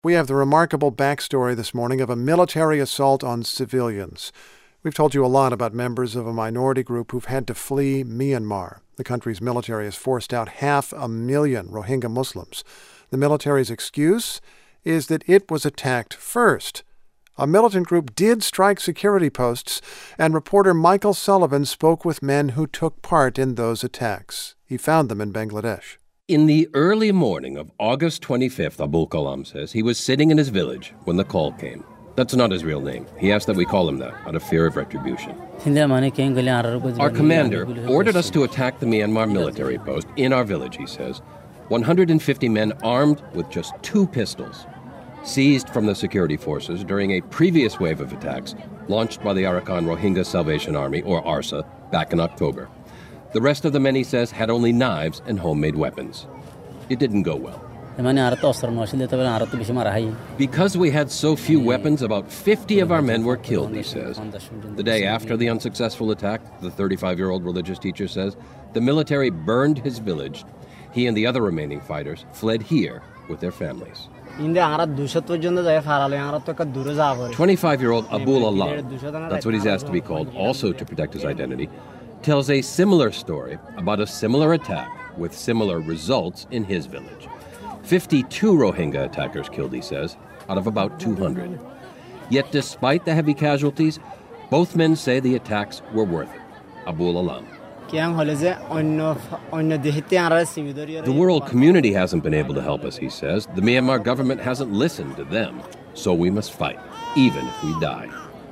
We have the remarkable backstory this morning of a military assault on civilians. We've told you a lot about members of a minority group who've had to flee Myanmar. The country's military has forced out 500,000 Rohingya Muslims. The military's excuse is that it was attacked first. A militant group did strike security posts, and reporter Michael Sullivan spoke with men who took part in those attacks. He found them in Bangladesh. In the early morning of August 25th, Abul Kalam says, he was sitting in his village when the call came. That's not his real name. He asked that we call him that out of fear of retribution. Our commander ordered us to attack the Myanmar military post in our village, he says. 150 men armed with just 2 pistols, seized from the security forces during a previous wave of attacks launched by the Arakan Rohingya Salvation Army, or ARSA, back in October. The rest of the men, he says, had only knives and homemade weapons. It didn't go well. Because we had so few weapons, about 50 of our men were killed, he says. The day after the unsuccessful attack, the 35-year-old religious teacher says, the military burned his village. He and the other remaining fighters fled here with their families. 25-year-old Abul Alam, that's what he's asked to be called, also to protect his identity, tells a similar story about a similar attack with similar results in his village. 52 Rohingya attackers killed, he says, out of about 200. Yet despite the heavy casualties, both men say the attacks were worth it. Abul Alam. The world community hasn't been able to help us, he says. The Myanmar government hasn't listened to them. So we must fight, even if we die.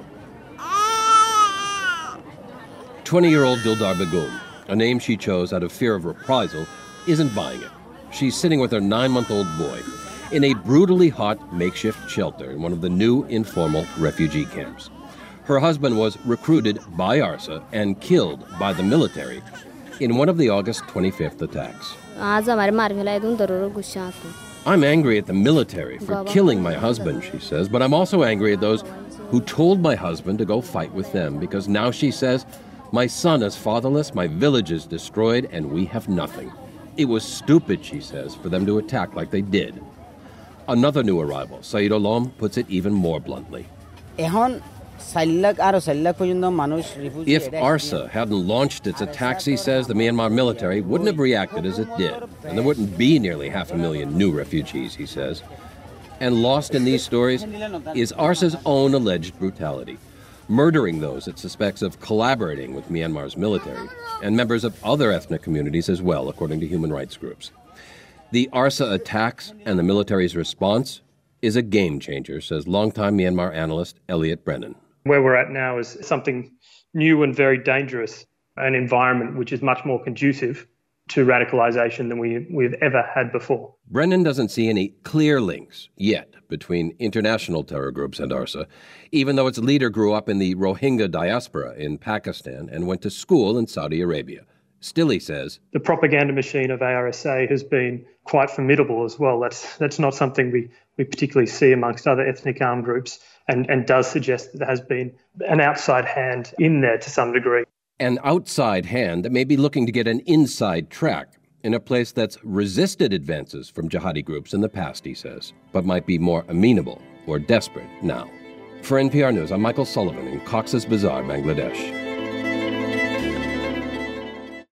20-year-old Dildar Begum, a name she chose out of fear of reprisal, isn't buying it. She's sitting with her 9-month-old boy in a brutally hot makeshift shelter in one of the new informal refugee camps. Her husband was recruited by ARSA and killed by the military in one of the August 25th attacks. I'm angry at the military for killing my husband, she says, but I'm also angry at those who told my husband to go fight with them, because now, she says, my son is fatherless, my village is destroyed, and we have nothing. It was stupid, she says, for them to attack like they did. Another new arrival, Saeed Olom, puts it even more bluntly. If ARSA hadn't launched its attacks, he says, the Myanmar military wouldn't have reacted as it did, and there wouldn't be nearly 500,000 new refugees, he says. And lost in these stories is ARSA's own alleged brutality, murdering those it suspects of collaborating with Myanmar's military, and members of other ethnic communities as well, according to human rights groups. The ARSA attacks and the military's response is a game changer, says longtime Myanmar analyst Elliot Brennan. Where we're at now is something new and very dangerous, an environment which is much more conducive to radicalization than we've ever had before. Brennan doesn't see any clear links yet between international terror groups and ARSA, even though its leader grew up in the Rohingya diaspora in Pakistan and went to school in Saudi Arabia. Still, he says, the propaganda machine of ARSA has been quite formidable as well. That's not something we particularly see amongst other ethnic armed groups, and does suggest that there has been an outside hand in there to some degree. An outside hand that may be looking to get an inside track in a place that's resisted advances from jihadi groups in the past, he says, but might be more amenable or desperate now. For NPR News, I'm Michael Sullivan in Cox's Bazar, Bangladesh.